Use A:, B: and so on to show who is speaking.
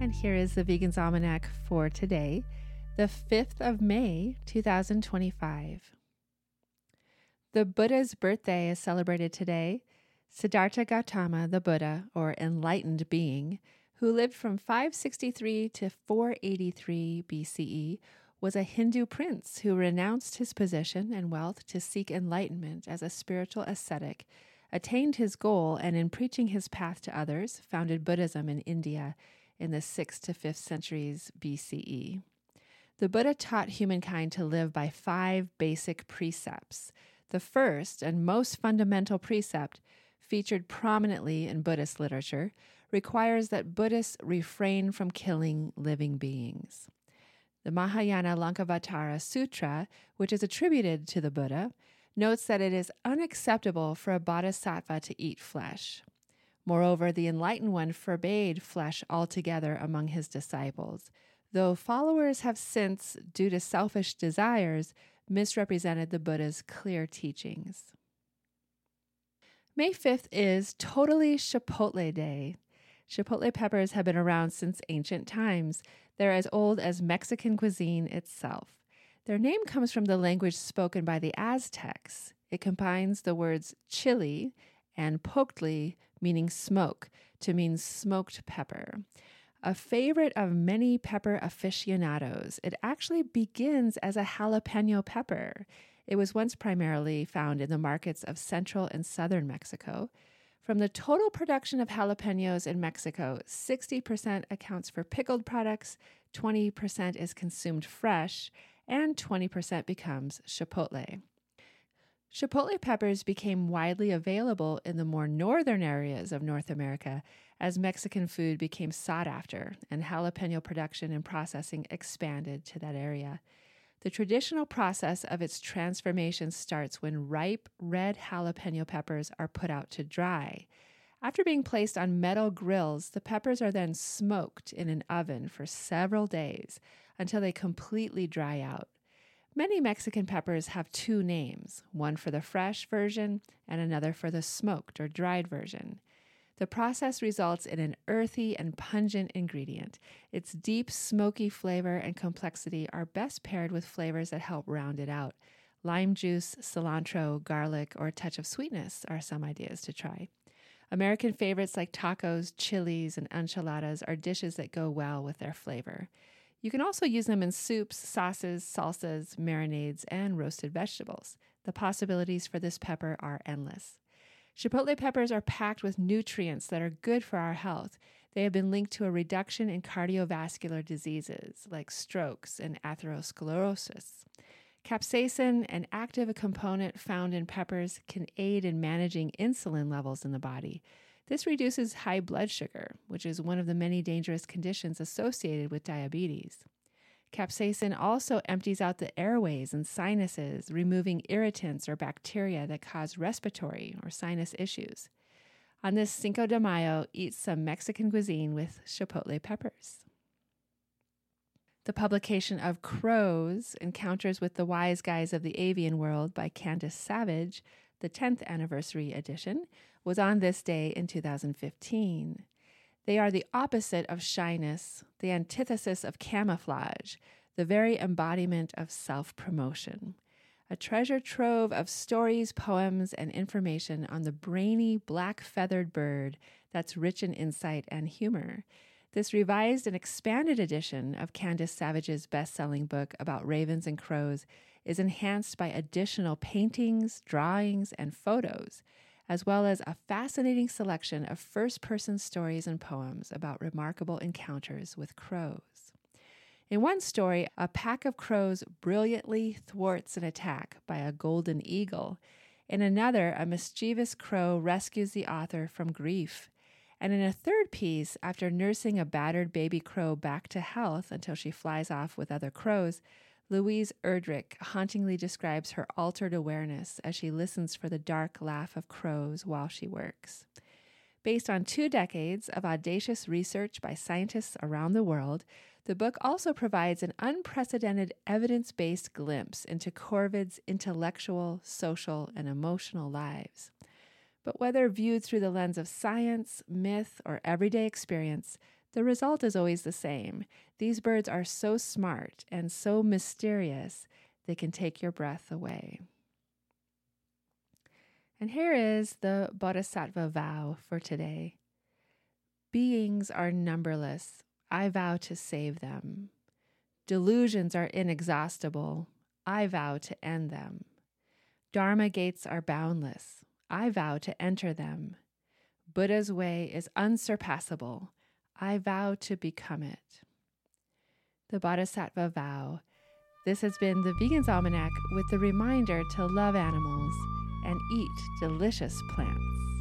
A: And here is the Vegan's Almanac for today, the 5th of May, 2025. The Buddha's birthday is celebrated today. Siddhartha Gautama, the Buddha, or enlightened being, who lived from 563 to 483 BCE, was a Hindu prince who renounced his position and wealth to seek enlightenment as a spiritual ascetic, attained his goal, and in preaching his path to others, founded Buddhism in India in the 6th to 5th centuries BCE. The Buddha taught humankind to live by 5 basic precepts. The first and most fundamental precept, featured prominently in Buddhist literature, requires that Buddhists refrain from killing living beings. The Mahayana Lankavatara Sutra, which is attributed to the Buddha, notes that it is unacceptable for a bodhisattva to eat flesh. Moreover, the Enlightened One forbade flesh altogether among his disciples, though followers have since, due to selfish desires, misrepresented the Buddha's clear teachings. May 5th is Totally Chipotle Day. Chipotle peppers have been around since ancient times. They're as old as Mexican cuisine itself. Their name comes from the language spoken by the Aztecs. It combines the words chili and poctli, meaning smoke, to mean smoked pepper. A favorite of many pepper aficionados, it actually begins as a jalapeno pepper. It was once primarily found in the markets of central and southern Mexico. From the total production of jalapenos in Mexico, 60% accounts for pickled products, 20% is consumed fresh, and 20% becomes chipotle. Chipotle peppers became widely available in the more northern areas of North America as Mexican food became sought after and jalapeno production and processing expanded to that area. The traditional process of its transformation starts when ripe red jalapeno peppers are put out to dry. After being placed on metal grills, the peppers are then smoked in an oven for several days until they completely dry out. Many Mexican peppers have 2 names, one for the fresh version and another for the smoked or dried version. The process results in an earthy and pungent ingredient. Its deep, smoky flavor and complexity are best paired with flavors that help round it out. Lime juice, cilantro, garlic, or a touch of sweetness are some ideas to try. American favorites like tacos, chilies, and enchiladas are dishes that go well with their flavor. You can also use them in soups, sauces, salsas, marinades, and roasted vegetables. The possibilities for this pepper are endless. Chipotle peppers are packed with nutrients that are good for our health. They have been linked to a reduction in cardiovascular diseases like strokes and atherosclerosis. Capsaicin, an active component found in peppers, can aid in managing insulin levels in the body. This reduces high blood sugar, which is one of the many dangerous conditions associated with diabetes. Capsaicin also empties out the airways and sinuses, removing irritants or bacteria that cause respiratory or sinus issues. On this Cinco de Mayo, eat some Mexican cuisine with chipotle peppers. The publication of Crows, Encounters with the Wise Guys of the Avian World by Candace Savage, the 10th anniversary edition, was on this day in 2015. They are the opposite of shyness, the antithesis of camouflage, the very embodiment of self-promotion. A treasure trove of stories, poems, and information on the brainy black-feathered bird that's rich in insight and humor. This revised and expanded edition of Candace Savage's best-selling book about ravens and crows is enhanced by additional paintings, drawings, and photos, as well as a fascinating selection of first-person stories and poems about remarkable encounters with crows. In one story, a pack of crows brilliantly thwarts an attack by a golden eagle. In another, a mischievous crow rescues the author from grief. And in a third piece, after nursing a battered baby crow back to health until she flies off with other crows, Louise Erdrich hauntingly describes her altered awareness as she listens for the dark laugh of crows while she works. Based on 2 decades of audacious research by scientists around the world, the book also provides an unprecedented evidence-based glimpse into corvids' intellectual, social, and emotional lives. But whether viewed through the lens of science, myth, or everyday experience, The result is always the same. These birds are so smart and so mysterious, they can take your breath away. And here is the Bodhisattva vow for today. Beings are numberless. I vow to save them. Delusions are inexhaustible. I vow to end them. Dharma gates are boundless. I vow to enter them. Buddha's way is unsurpassable. I vow to become it. The Bodhisattva vow. This has been the Vegan's Almanac with the reminder to love animals and eat delicious plants.